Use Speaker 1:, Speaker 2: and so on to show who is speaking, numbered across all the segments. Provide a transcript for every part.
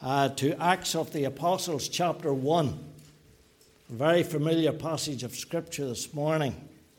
Speaker 1: to Acts of the Apostles, chapter 1. A very familiar passage of Scripture this morning.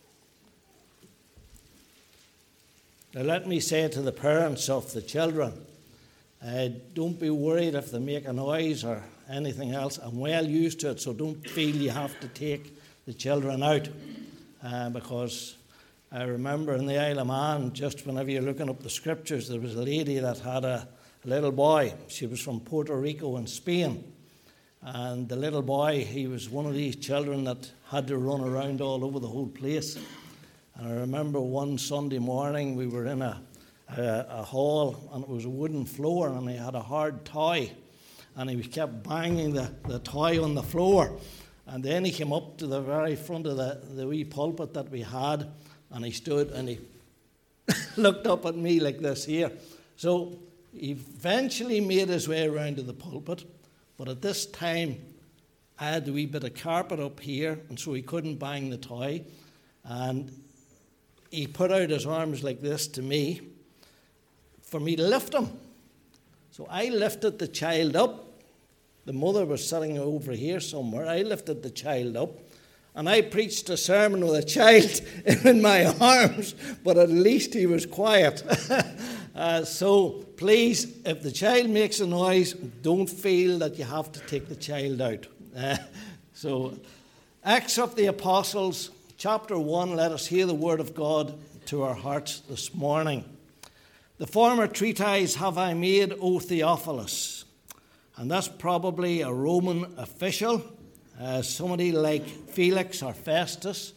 Speaker 1: Now let me say to the parents of the children, don't be worried if they make a noise or anything else. I'm well used to it, so don't feel you have to take the children out. Because I remember in the Isle of Man, just whenever you're looking up the Scriptures, there was a lady that had a little boy. She was from Puerto Rico in Spain. And the little boy, he was one of these children that had to run around all over the whole place. And I remember one Sunday morning we were in a hall, and it was a wooden floor, and he had a hard toy, and he kept banging the toy on the floor. And then he came up to the very front of the wee pulpit that we had, and he stood and he looked up at me like this here. So he eventually made his way around to the pulpit, but at this time I had a wee bit of carpet up here, and so he couldn't bang the toy. And he put out his arms like this to me for me to lift him. So I lifted the child up. The mother was sitting over here somewhere. I lifted the child up, and I preached a sermon with a child in my arms, but at least he was quiet. So please, if the child makes a noise, don't feel that you have to take the child out. So Acts of the Apostles, chapter 1, let us hear the word of God to our hearts this morning. The former treatise have I made, O Theophilus. And that's probably a Roman official, somebody like Felix or Festus.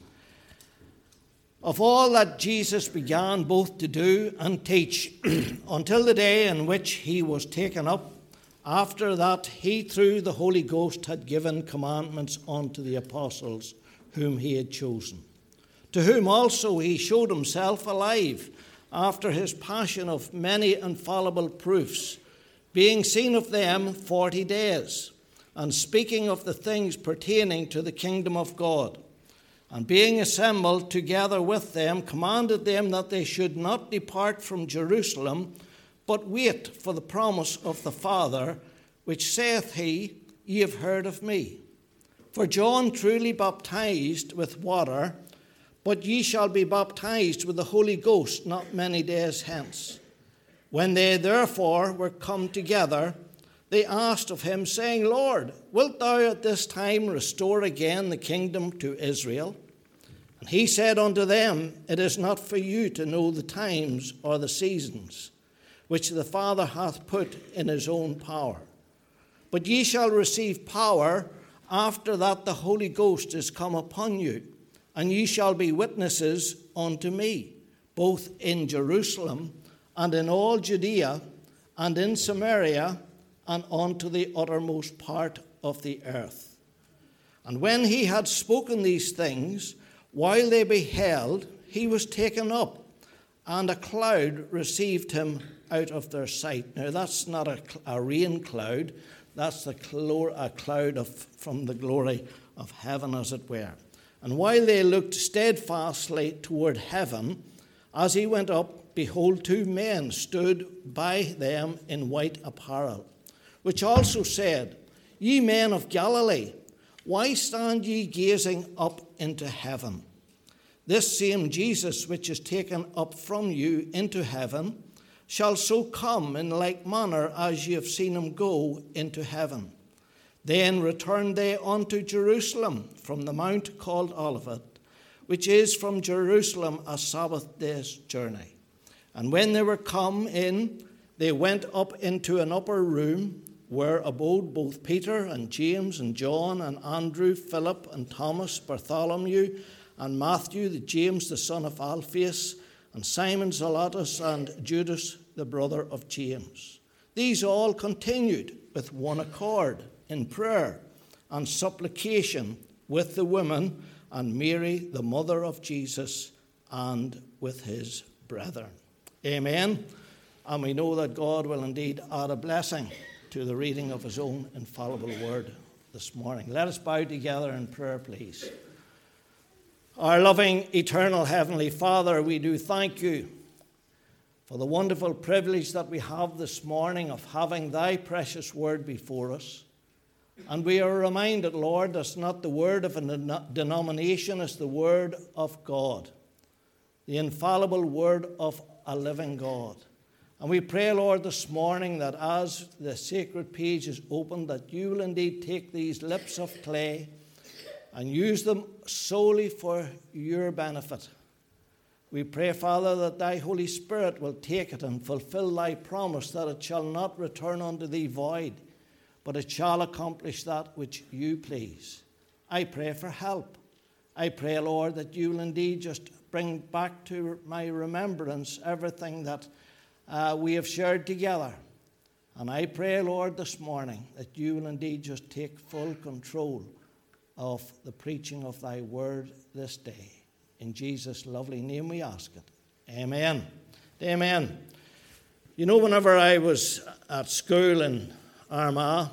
Speaker 1: Of all that Jesus began both to do and teach until the day in which he was taken up, after that he through the Holy Ghost had given commandments unto the apostles whom he had chosen, to whom also he showed himself alive after his passion of many infallible proofs, being seen of them 40 days, and speaking of the things pertaining to the kingdom of God. And being assembled together with them, commanded them that they should not depart from Jerusalem, but wait for the promise of the Father, which saith he, Ye have heard of me. For John truly baptized with water, but ye shall be baptized with the Holy Ghost not many days hence. When they therefore were come together, they asked of him, saying, Lord, wilt thou at this time restore again the kingdom to Israel? And he said unto them, It is not for you to know the times or the seasons, which the Father hath put in his own power. But ye shall receive power after that the Holy Ghost is come upon you, and ye shall be witnesses unto me, both in Jerusalem and in all Judea and in Samaria and unto the uttermost part of the earth. And when he had spoken these things, while they beheld, he was taken up, and a cloud received him out of their sight. Now that's not a rain cloud, that's a cloud from the glory of heaven, as it were. And while they looked steadfastly toward heaven, as he went up, behold, 2 men stood by them in white apparel, which also said, Ye men of Galilee, why stand ye gazing up into heaven? This same Jesus which is taken up from you into heaven shall so come in like manner as ye have seen him go into heaven. Then returned they unto Jerusalem from the mount called Olivet, which is from Jerusalem a Sabbath day's journey. And when they were come in, they went up into an upper room, where abode both Peter and James and John and Andrew, Philip and Thomas, Bartholomew and Matthew, James the son of Alphaeus, and Simon Zelotes, and Judas the brother of James. These all continued with one accord in prayer and supplication with the women and Mary, the mother of Jesus, and with his brethren. Amen. And we know that God will indeed add a blessing to the reading of his own infallible word this morning. Let us bow together in prayer, please. Our loving, eternal Heavenly Father, we do thank you for the wonderful privilege that we have this morning of having thy precious word before us. And we are reminded, Lord, that's not the word of a denomination, it's the word of God, the infallible word of a living God. And we pray, Lord, this morning that as the sacred page is opened, that you will indeed take these lips of clay and use them solely for your benefit. We pray, Father, that thy Holy Spirit will take it and fulfill thy promise that it shall not return unto thee void, but it shall accomplish that which you please. I pray for help. I pray, Lord, that you will indeed just bring back to my remembrance everything that we have shared together. And I pray, Lord, this morning that you will indeed just take full control of the preaching of thy word this day. In Jesus' lovely name we ask it. Amen. Amen. You know, whenever I was at school in Armagh,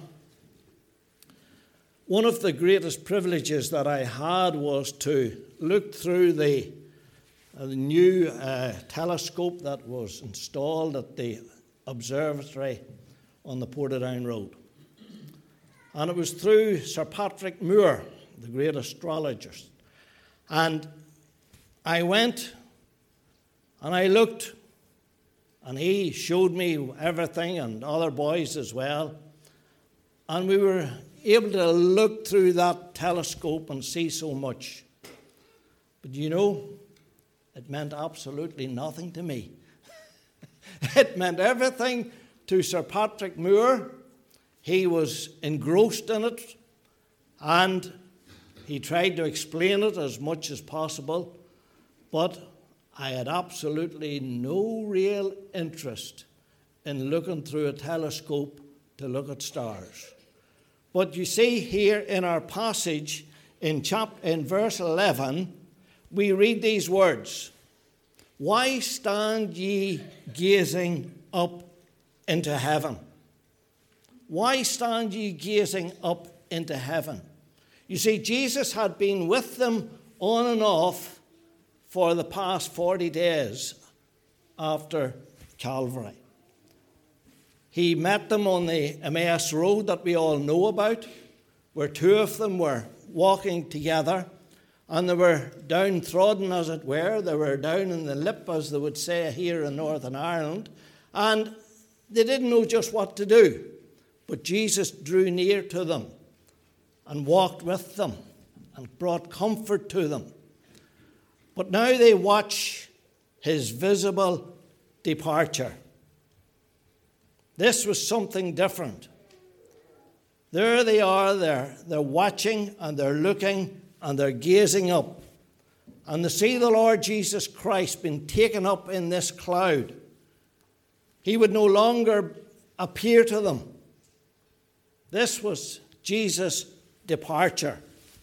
Speaker 1: one of the greatest privileges that I had was to look through the new telescope that was installed at the observatory on the Portadown Road. And it was through Sir Patrick Moore, the great astrologist. And I went and I looked, and he showed me everything, and other boys as well. And we were able to look through that telescope and see so much. But you know, it meant absolutely nothing to me. It meant everything to Sir Patrick Moore. He was engrossed in it, and he tried to explain it as much as possible. But I had absolutely no real interest in looking through a telescope to look at stars. But you see here in our passage in verse 11, we read these words: "Why stand ye gazing up into heaven?" Why stand ye gazing up into heaven? You see, Jesus had been with them on and off for the past 40 days after Calvary. He met them on the Emmaus Road that we all know about, where two of them were walking together, and they were downtrodden, as it were. They were down in the lip, as they would say here in Northern Ireland, and they didn't know just what to do. But Jesus drew near to them and walked with them and brought comfort to them. But now they watch his visible departure. This was something different. There they are, they're watching and they're looking and they're gazing up. And they see the Lord Jesus Christ being taken up in this cloud. He would no longer appear to them. This was Jesus' departure.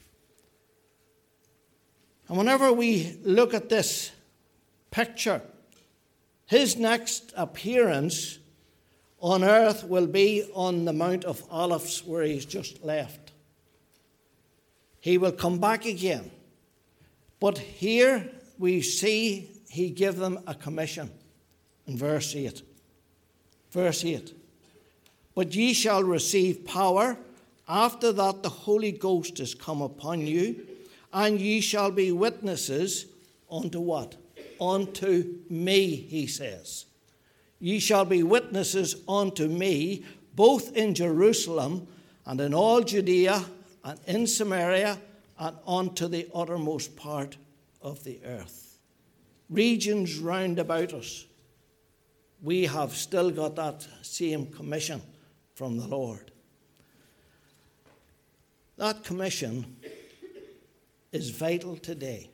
Speaker 1: And whenever we look at this picture, his next appearance on earth will be on the Mount of Olives, where he's just left. He will come back again. But here we see he gave them a commission in verse 8. Verse 8. "But ye shall receive power after that the Holy Ghost is come upon you, and ye shall be witnesses unto" what? Unto me, he says. "Ye shall be witnesses unto me, both in Jerusalem and in all Judea and in Samaria and unto the uttermost part of the earth." Regions round about us, we have still got that same commission from the Lord. That commission is vital today.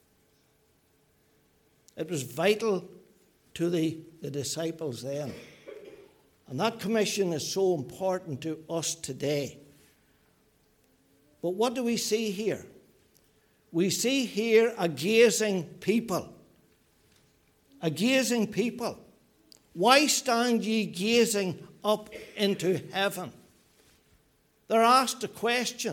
Speaker 1: It was vital to the disciples then. And that commission is so important to us today. But what do we see here? We see here a gazing people. A gazing people. "Why stand ye gazing up into heaven?" They're asked a question.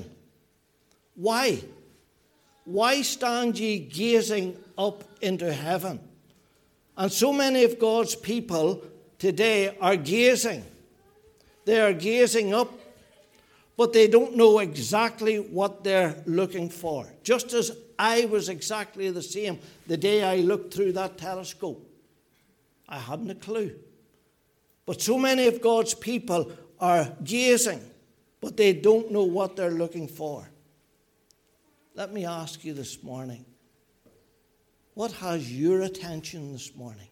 Speaker 1: Why? Why stand ye gazing up into heaven? And so many of God's people today are gazing. They are gazing up, but they don't know exactly what they're looking for. Just as I was exactly the same the day I looked through that telescope. I hadn't a clue. But so many of God's people are gazing, but they don't know what they're looking for. Let me ask you this morning, what has your attention this morning?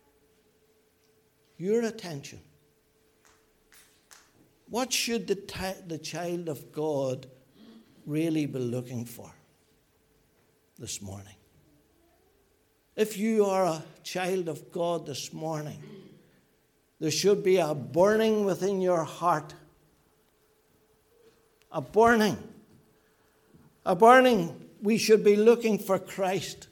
Speaker 1: Your attention. What should the child of God really be looking for this morning? If you are a child of God this morning, there should be a burning within your heart. A burning. A burning. We should be looking for Christ.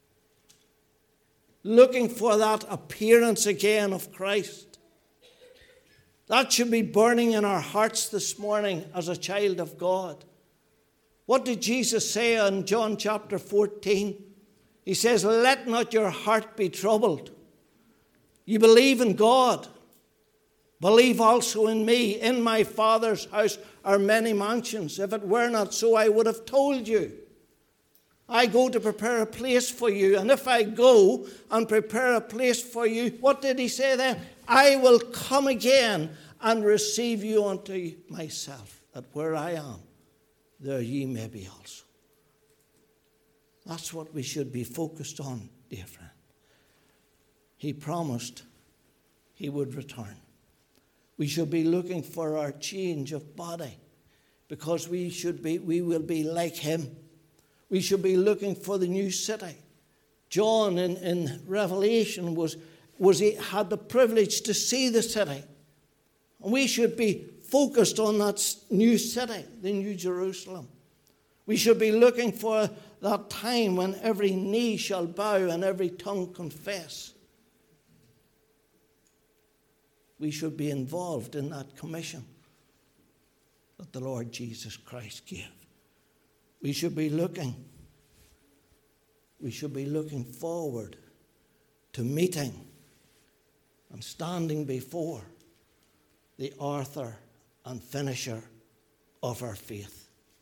Speaker 1: Looking for that appearance again of Christ. That should be burning in our hearts this morning as a child of God. What did Jesus say in John chapter 14? He says, "Let not your heart be troubled. You believe in God. Believe also in me. In my Father's house are many mansions. If it were not so, I would have told you. I go to prepare a place for you. And if I go and prepare a place for you," what did he say then? "I will come again and receive you unto myself, that where I am, there ye may be also." That's what we should be focused on, dear friend. He promised he would return. We should be looking for our change of body, because we will be like him. We should be looking for the new city. John in Revelation had the privilege to see the city. And we should be focused on that new city, the New Jerusalem. We should be looking for that time when every knee shall bow and every tongue confess. We should be involved in that commission that the Lord Jesus Christ gave. We should be looking forward to meeting and standing before the author and finisher of our faith.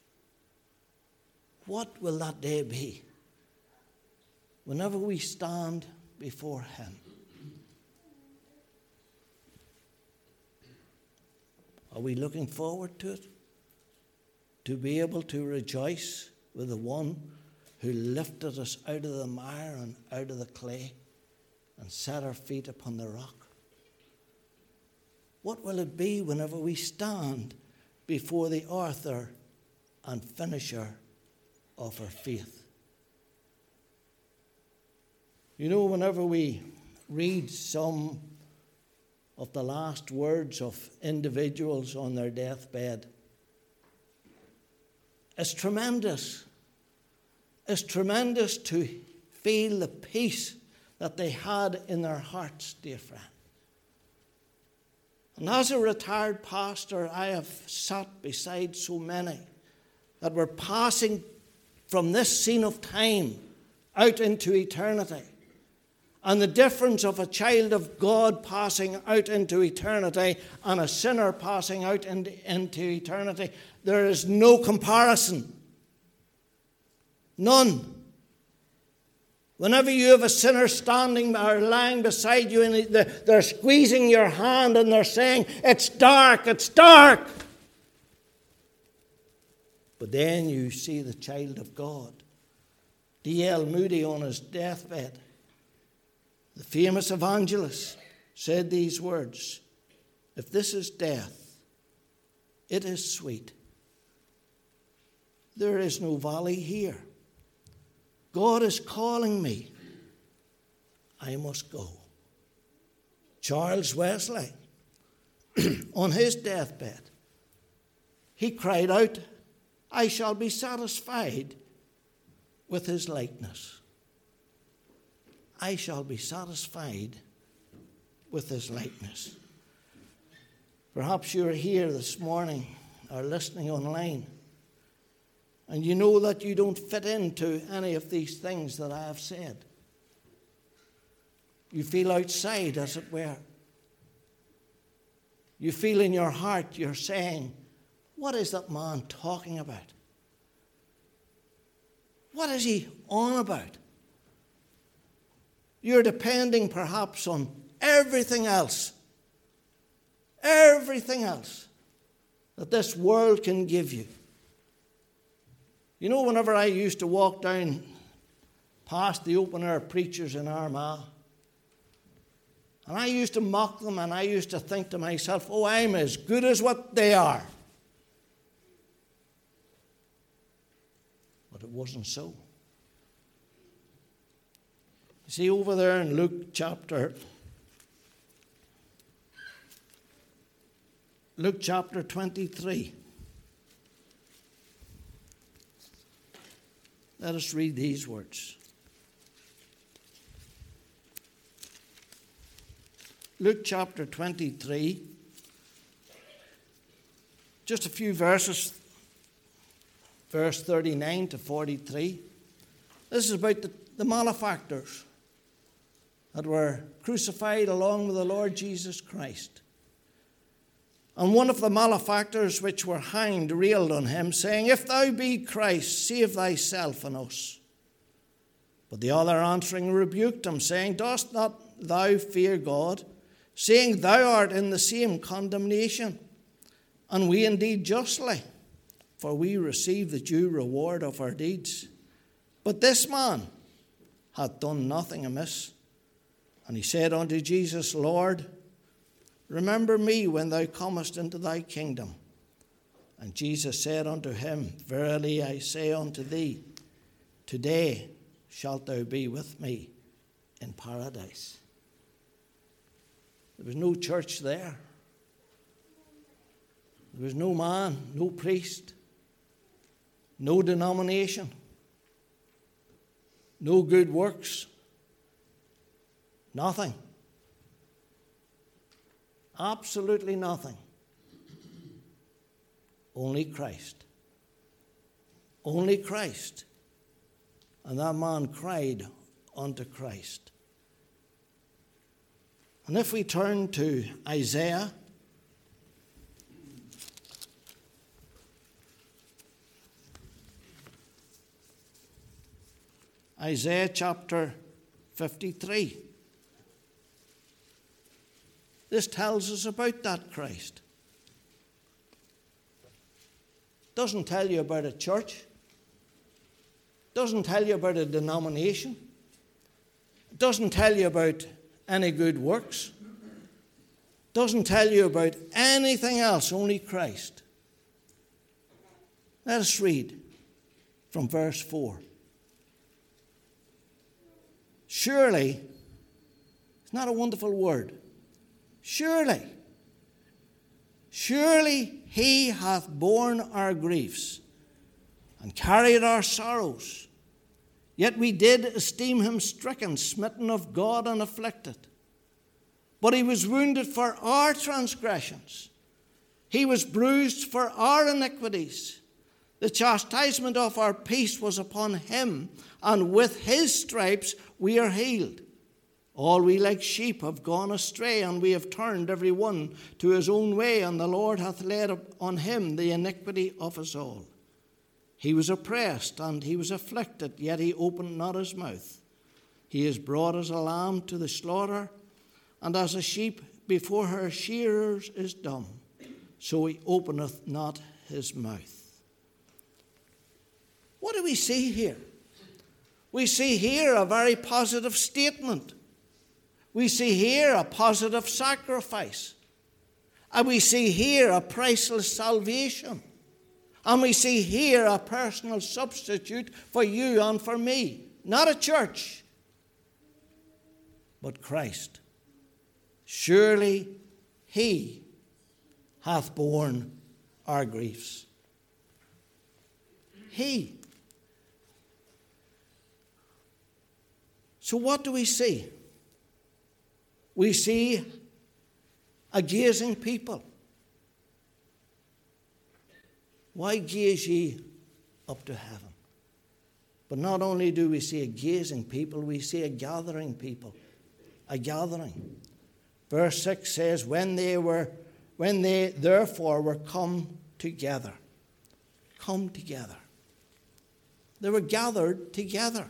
Speaker 1: What will that day be? Whenever we stand before him. Are we looking forward to it? To be able to rejoice with the one who lifted us out of the mire and out of the clay and set our feet upon the rock? What will it be whenever we stand before the author and finisher of our faith? You know, whenever we read some of the last words of individuals on their deathbed, it's tremendous. It's tremendous to feel the peace that they had in their hearts, dear friend. And as a retired pastor, I have sat beside so many that were passing from this scene of time out into eternity. And the difference of a child of God passing out into eternity and a sinner passing out into eternity, there is no comparison. None. Whenever you have a sinner standing or lying beside you and they're squeezing your hand and they're saying, "It's dark, it's dark." But then you see the child of God. D.L. Moody on his deathbed, the famous evangelist, said these words, "If this is death, it is sweet. There is no valley here. God is calling me. I must go." Charles Wesley, on his deathbed, he cried out, "I shall be satisfied with his likeness." I shall be satisfied with his likeness. Perhaps you're here this morning or listening online, and you know that you don't fit into any of these things that I have said. You feel outside, as it were. You feel in your heart, you're saying, what is that man talking about? What is he on about? You're depending perhaps on everything else that this world can give you. You know, whenever I used to walk down past the open-air preachers in Armagh, and I used to mock them, and I used to think to myself, oh, I'm as good as what they are. But it wasn't so. You see, over there in Luke chapter 23. Let us read these words. Luke chapter 23, just a few verses, verse 39 to 43. This is about the malefactors that were crucified along with the Lord Jesus Christ. And one of the malefactors which were hanged railed on him, saying, If thou be Christ, save thyself and us. But the other answering rebuked him, saying, Dost not thou fear God, saying thou art in the same condemnation, and we indeed justly, for we receive the due reward of our deeds. But this man hath done nothing amiss. And he said unto Jesus, Lord, remember me when thou comest into thy kingdom. And Jesus said unto him, Verily I say unto thee, today shalt thou be with me in paradise. There was no church there. There was no man, no priest, no denomination, no good works, nothing. Absolutely nothing. Only Christ. Only Christ. And that man cried unto Christ. And if we turn to Isaiah, Isaiah chapter 53. This tells us about that Christ. Doesn't tell you about a church. Doesn't tell you about a denomination. Doesn't tell you about any good works. Doesn't tell you about anything else, only Christ. Let us read from verse 4. Surely, it's not a wonderful word. Surely he hath borne our griefs and carried our sorrows. Yet we did esteem him stricken, smitten of God, and afflicted. But he was wounded for our transgressions. He was bruised for our iniquities. The chastisement of our peace was upon him, and with his stripes we are healed. All we like sheep have gone astray, and we have turned every one to his own way, and the Lord hath laid on him the iniquity of us all. He was oppressed, and he was afflicted, yet he opened not his mouth. He is brought as a lamb to the slaughter, and as a sheep before her shearers is dumb, so he openeth not his mouth. What do we see here? We see here a very positive statement. We see here a positive sacrifice. And we see here a priceless salvation. And we see here a personal substitute for you and for me. Not a church, but Christ. Surely he hath borne our griefs. He. So what do we see? We see a gazing people. Why gaze ye up to heaven? But not only do we see a gazing people, we see a gathering people. a gathering. Verse 6 says, when they therefore were come together. Come together. They were gathered together.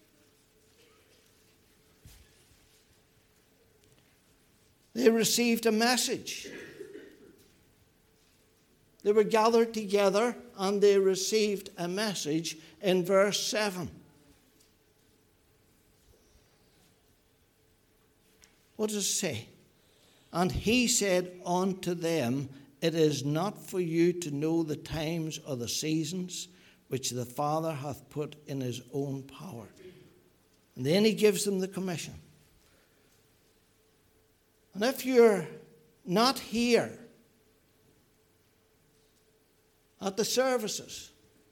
Speaker 1: They received a message. They were gathered together and they received a message in verse 7. What does it say? And he said unto them, it is not for you to know the times or the seasons which the Father hath put in his own power. And then he gives them the commission. And if you're not here at the services,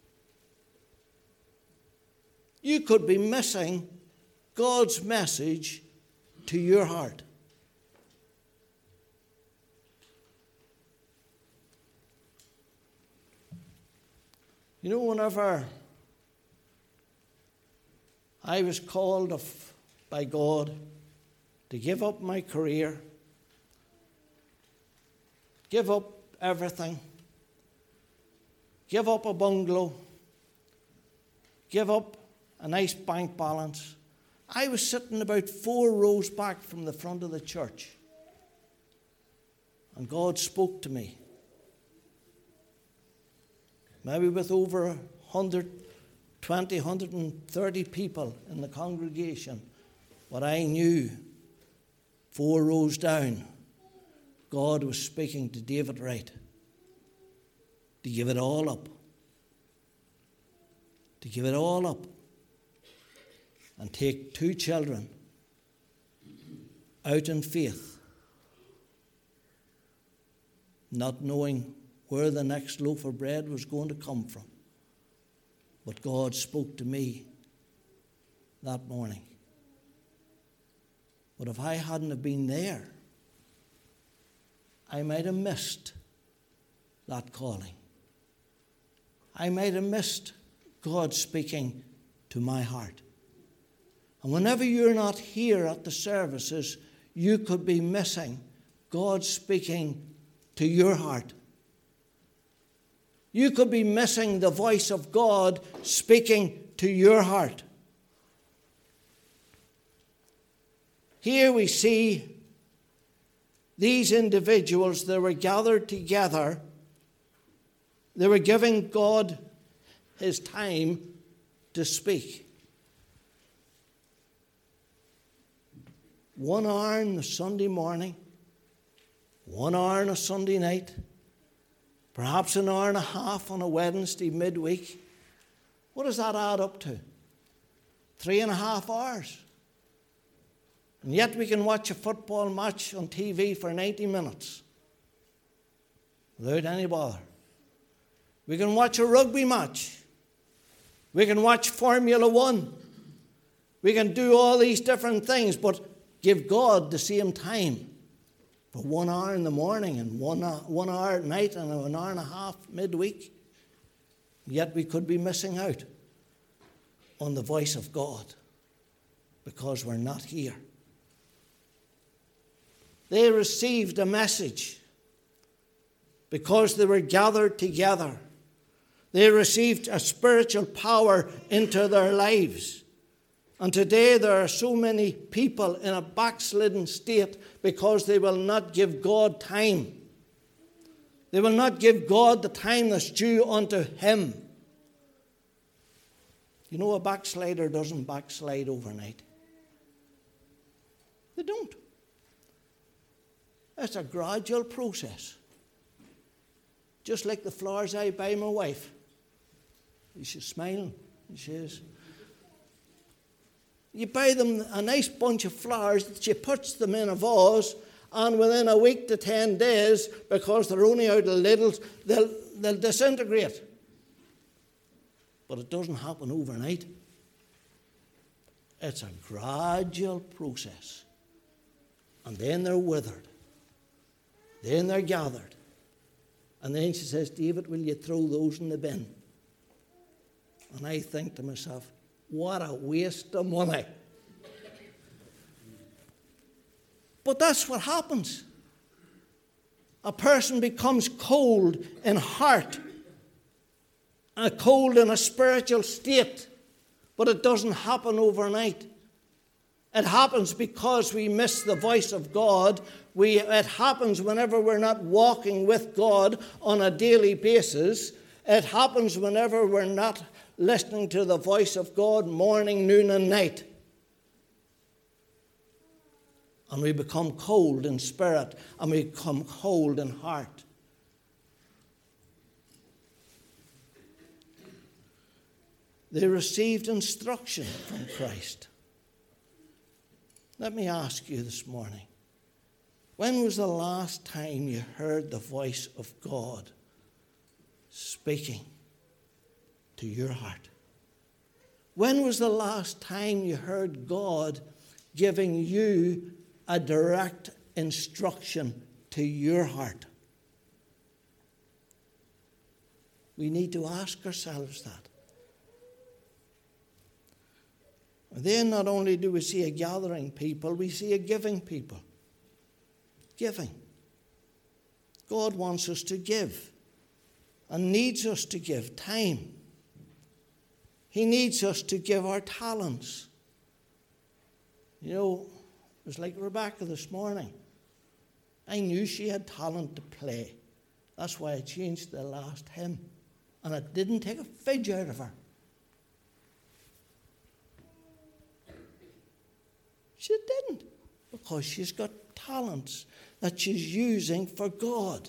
Speaker 1: you could be missing God's message to your heart. You know, whenever I was called by God to give up my career, give up everything, give up a bungalow, give up a nice bank balance, I was sitting about 4 rows back from the front of the church. And God spoke to me. Maybe with over 120, 130 people in the congregation. What I knew, 4 rows down, God was speaking to David Wright to give it all up. To give it all up. And take 2 children out in faith, not knowing where the next loaf of bread was going to come from. But God spoke to me that morning. But if I hadn't have been there, I might have missed that calling. I might have missed God speaking to my heart. And whenever you're not here at the services, you could be missing God speaking to your heart. You could be missing the voice of God speaking to your heart. Here we see these individuals, they were gathered together. They were giving God his time to speak. 1 hour on the Sunday morning, 1 hour on a Sunday night, perhaps an hour and a half on a Wednesday midweek. What does that add up to? 3.5 hours. And yet we can watch a football match on TV for 90 minutes without any bother. We can watch a rugby match. We can watch Formula 1. We can do all these different things, but give God the same time for 1 hour in the morning and 1 hour at night and an hour and a half midweek. Yet we could be missing out on the voice of God because we're not here. They received a message because they were gathered together. They received a spiritual power into their lives. And today there are so many people in a backslidden state because they will not give God time. They will not give God the time that's due unto him. You know, a backslider doesn't backslide overnight. They don't. It's a gradual process. Just like the flowers I buy my wife. She's smiling. She is. You buy them a nice bunch of flowers, she puts them in a vase, and within a week to 10 days, because they're only out of littles, they'll disintegrate. But it doesn't happen overnight. It's a gradual process. And then they're withered. Then they're gathered. And then she says, David, will you throw those in the bin? And I think to myself, what a waste of money. But that's what happens. A person becomes cold in heart, cold in a spiritual state, but it doesn't happen overnight. It happens because we miss the voice of God. It happens whenever we're not walking with God on a daily basis. It happens whenever we're not listening to the voice of God morning, noon, and night. And we become cold in spirit, and we become cold in heart. They received instruction from Christ. Let me ask you this morning, when was the last time you heard the voice of God speaking to your heart? When was the last time you heard God giving you a direct instruction to your heart? We need to ask ourselves that. Then not only do we see a gathering people, we see a giving people. Giving. God wants us to give and needs us to give time. He needs us to give our talents. You know, it was like Rebecca this morning. I knew she had talent to play. That's why I changed the last hymn. And it didn't take a fidge out of her. She didn't. Because she's got talents that she's using for God.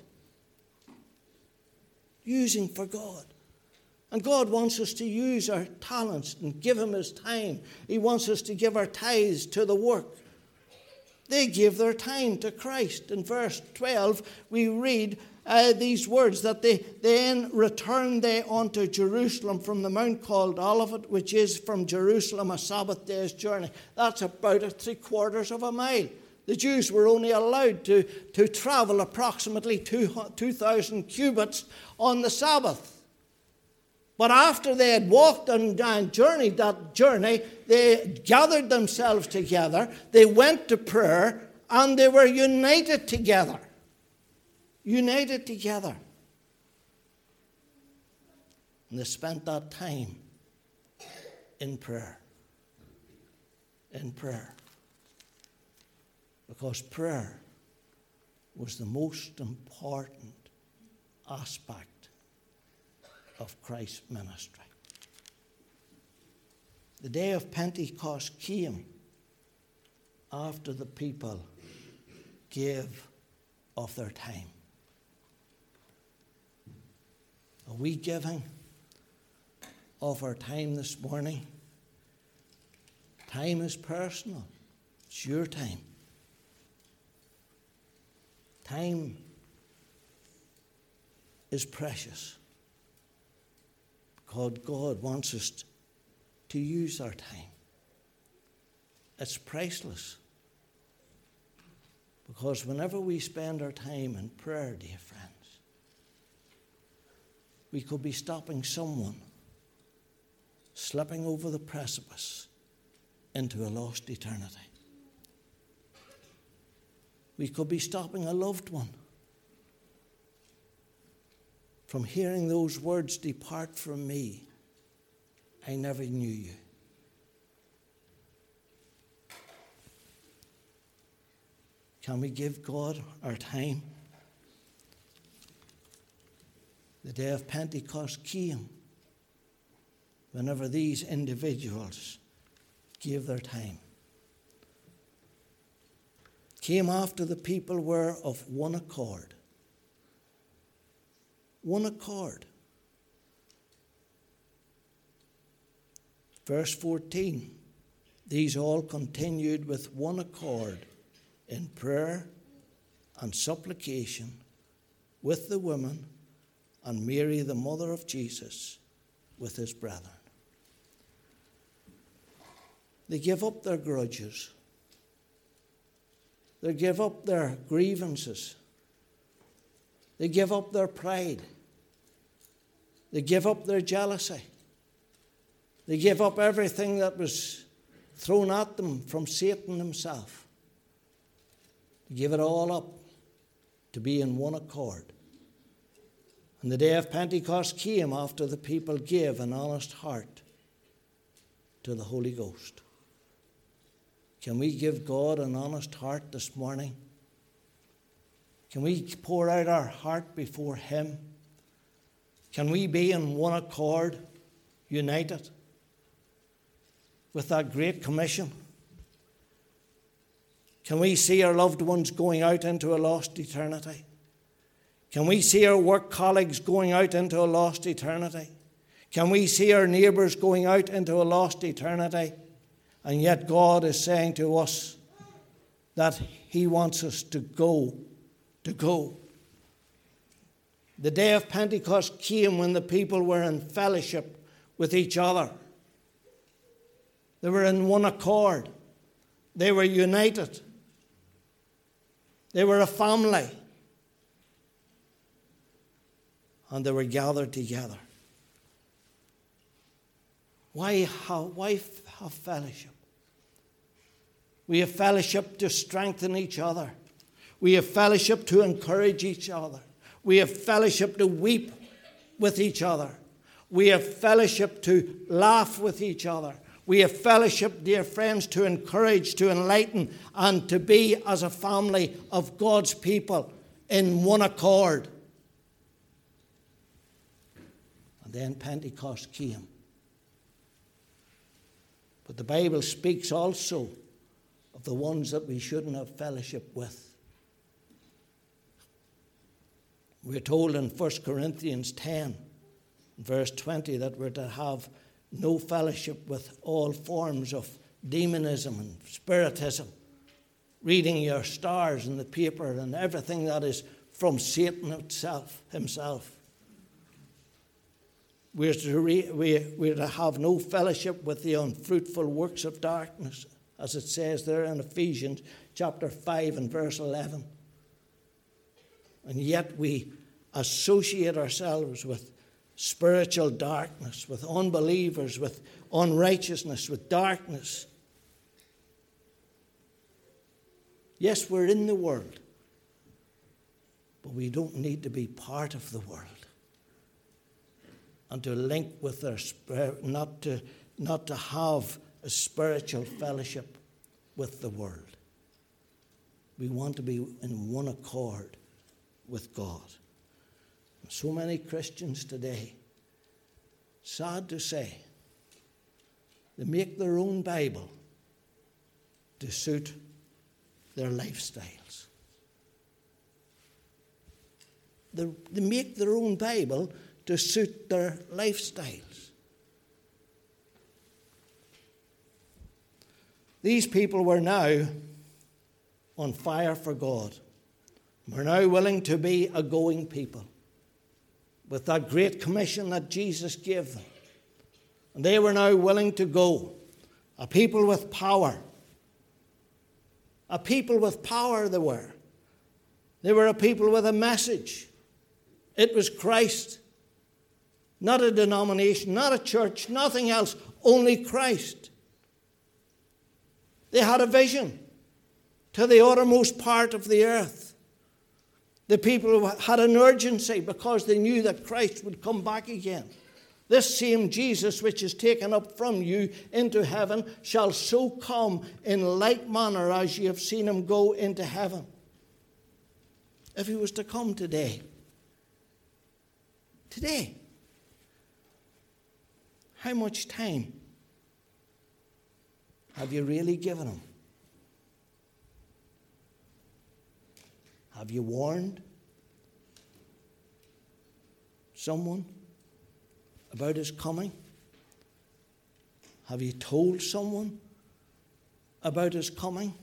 Speaker 1: Using for God. And God wants us to use our talents and give Him His time. He wants us to give our tithes to the work. They gave their time to Christ. In verse 12, we read these words, that they then returned they unto Jerusalem from the mount called Olivet, which is from Jerusalem a Sabbath day's journey. That's about 3/4 of a mile. The Jews were only allowed to travel approximately 2,000 cubits on the Sabbath. But after they had walked and journeyed that journey, they gathered themselves together, they went to prayer, and they were united together. United together. And they spent that time in prayer. In prayer. Because prayer was the most important aspect of Christ's ministry. The day of Pentecost came after the people gave of their time. Are we giving of our time this morning? Time is personal. It's your time. Time is precious. Because God wants us to use our time. It's priceless. Because whenever we spend our time in prayer, dear friends, we could be stopping someone slipping over the precipice into a lost eternity. We could be stopping a loved one from hearing those words, "Depart from me, I never knew you." Can we give God our time? The day of Pentecost came whenever these individuals gave their time. Came after the people were of one accord. One accord. Verse 14, these all continued with one accord in prayer and supplication with the women and Mary, the mother of Jesus, with his brethren. They give up their grudges. They give up their grievances. They give up their pride. They give up their jealousy. They give up everything that was thrown at them from Satan himself. to give it all up, to be in one accord. And the day of Pentecost came after the people gave an honest heart to the Holy Ghost. Can we give God an honest heart this morning? Can we pour out our heart before Him? Can we be in one accord, united with that great commission? Can we see our loved ones going out into a lost eternity? Can we see our work colleagues going out into a lost eternity? Can we see our neighbours going out into a lost eternity? And yet God is saying to us that He wants us to go. The day of Pentecost came when the people were in fellowship with each other. They were in one accord. They were united. They were a family. And they were gathered together. Why have fellowship? We have fellowship to strengthen each other. We have fellowship to encourage each other. We have fellowship to weep with each other. We have fellowship to laugh with each other. We have fellowship, dear friends, to encourage, to enlighten, and to be as a family of God's people in one accord. And then Pentecost came. But the Bible speaks also of the ones that we shouldn't have fellowship with. We're told in 1 Corinthians 10, verse 20, that we're to have no fellowship with all forms of demonism and spiritism, reading your stars in the paper and everything that is from Satan himself. We're to have no fellowship with the unfruitful works of darkness, as it says there in Ephesians chapter 5 and verse 11. And yet we associate ourselves with spiritual darkness, with unbelievers, with unrighteousness, with darkness. Yes, we're in the world, but we don't need to be part of the world and to link with their spirit, not to have a spiritual fellowship with the world. We want to be in one accord with God. And so many Christians today, sad to say, they make their own Bible to suit their lifestyles. They make their own Bible to suit their lifestyles. These people were now on fire for God. We're now willing to be a going people with that great commission that Jesus gave them. And they were now willing to go. A people with power. A people with power they were. They were a people with a message. It was Christ. Not a denomination, not a church, nothing else, only Christ. They had a vision to the uttermost part of the earth. The people had an urgency because they knew that Christ would come back again. This same Jesus which is taken up from you into heaven shall so come in like manner as you have seen him go into heaven. If he was to come today, how much time have you really given him? Have you warned someone about his coming? Have you told someone about his coming?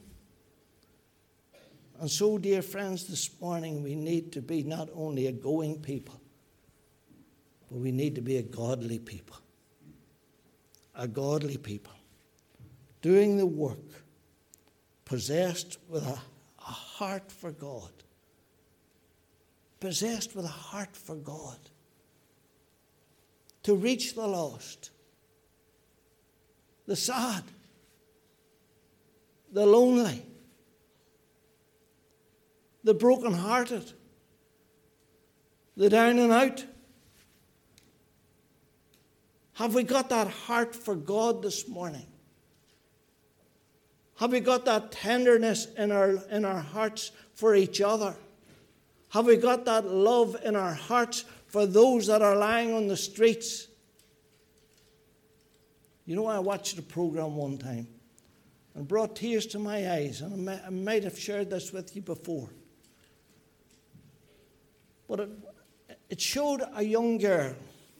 Speaker 1: And so, dear friends, this morning we need to be not only a going people, but we need to be a godly people. A godly people. Doing the work, possessed with a heart for God. Possessed with a heart for God. To reach the lost, the sad, the lonely, the broken-hearted, the down and out? Have we got that heart for God this morning? Have we got that tenderness in our hearts for each other? Have we got that love in our hearts for those that are lying on the streets? You know, I watched a program one time and brought tears to my eyes, and I might have shared this with you before. But it showed a young girl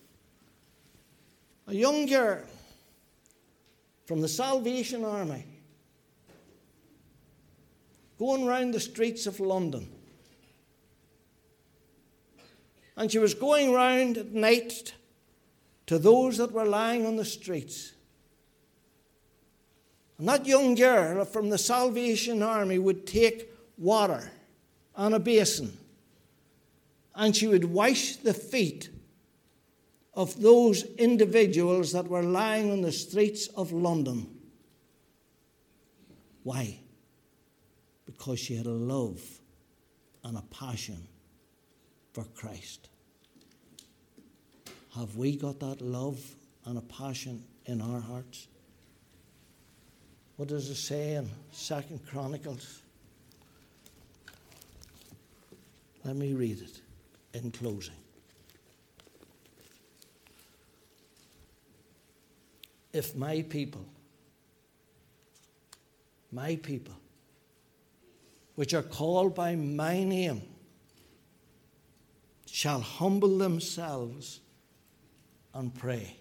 Speaker 1: from the Salvation Army going round the streets of London. And she was going round at night to those that were lying on the streets. And that young girl from the Salvation Army would take water on a basin, and she would wash the feet of those individuals that were lying on the streets of London. Why? Because she had a love and a passion for Christ. Have we got that love and a passion in our hearts? What does it say in 2 Chronicles? Let me read it in closing. If my people, which are called by my name, shall humble themselves and pray.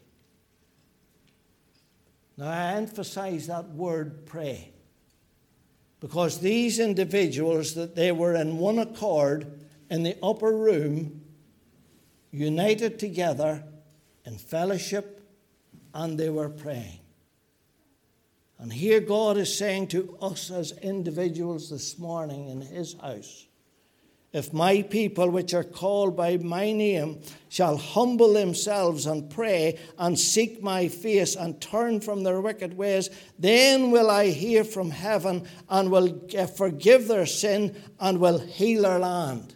Speaker 1: Now, I emphasize that word pray, because these individuals, that they were in one accord in the upper room, united together in fellowship, and they were praying. And here God is saying to us as individuals this morning in his house, if my people which are called by my name shall humble themselves and pray and seek my face and turn from their wicked ways, then will I hear from heaven and will forgive their sin and will heal their land.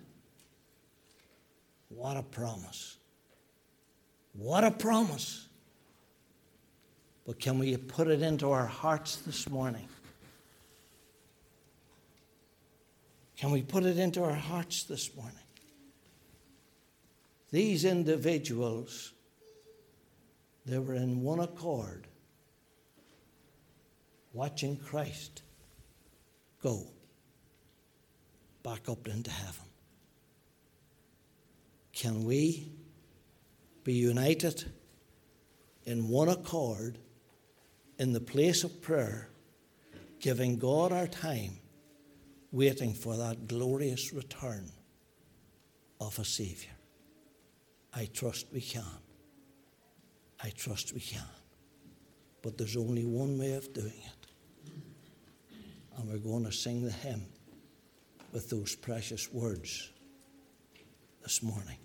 Speaker 1: What a promise. What a promise. But can we put it into our hearts this morning? Can we put it into our hearts this morning? These individuals, they were in one accord, watching Christ go back up into heaven. Can we be united in one accord in the place of prayer, giving God our time, waiting for that glorious return of a Saviour? I trust we can. I trust we can. But there's only one way of doing it. And we're going to sing the hymn with those precious words this morning.